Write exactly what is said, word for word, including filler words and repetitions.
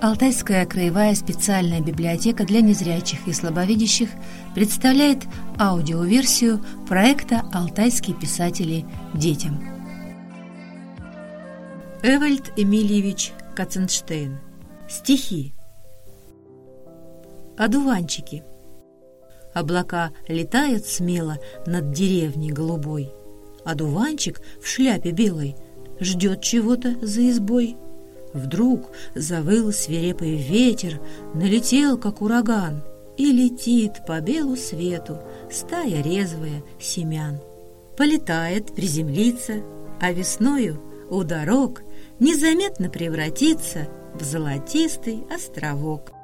Алтайская краевая специальная библиотека для незрячих и слабовидящих представляет аудиоверсию проекта «Алтайские писатели детям». Эвальд Эмильевич Катценштейн. Стихи. Одуванчики. Облака летают смело над деревней голубой. Одуванчик в шляпе белой ждет чего-то за избой. Вдруг завыл свирепый ветер, налетел, как ураган, и летит по белу свету стая резвая семян. Полетает, приземлится, а весною у дорог незаметно превратится в золотистый островок.